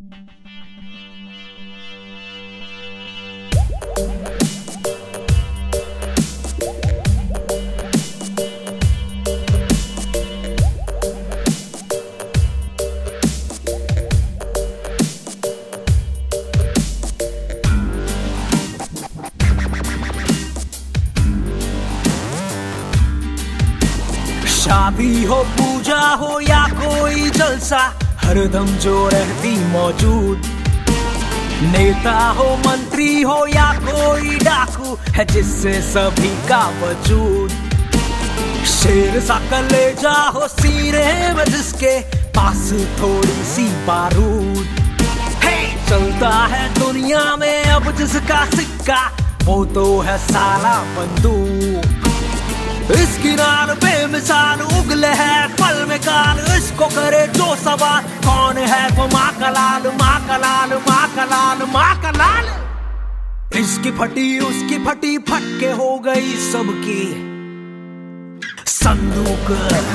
शादी हो, पूजा हो या कोई जलसा, हरदम जो रहती मौजूद। नेता हो, मंत्री हो या कोई डाकू, है जिससे सभी का वजूद। शेर सा कलेजा हो सीने में, जिसके पास थोड़ी सी बारूद। चलता है दुनिया में अब जिसका सिक्का, वो तो है साला बंदूक। इस किनार बेमिसाल उगले है पल में काल, इसको करे जो सवाल, कौन है वो माँ का लाल, माँ का लाल, माँ का लाल, माँ का लाल। इसकी फटी उसकी फटी, फटके हो गई सबकी संदूक।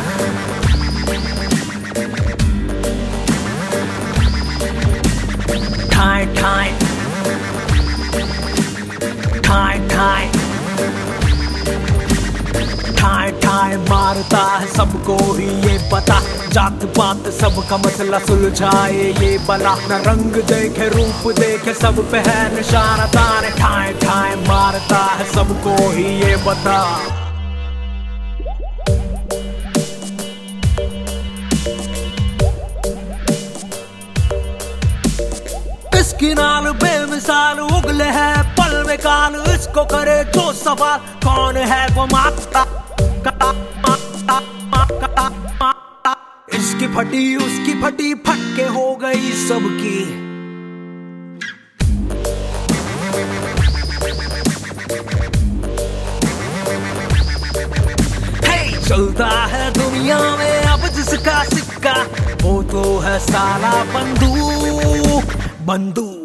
ठाए ठाए ठाए ठाए ठाए ठाए मारता है सबको ही ये पता, जात पात सबका मसला सुलझाए ये बला। न रंग देखे रूप देखे, सब पे है निशाना ताने। ठाए ठाए मारता है सबको ही ये पता। इसकी नाल बेमिसाल उगले है पल में काल, इसको करे जो सवाल, कौन है वो माता। इसकी फटी उसकी फटी, फटके हो गई सबकी। चलता है दुनिया में अब जिसका सिक्का, वो तो है साला बंदूक बंदूक।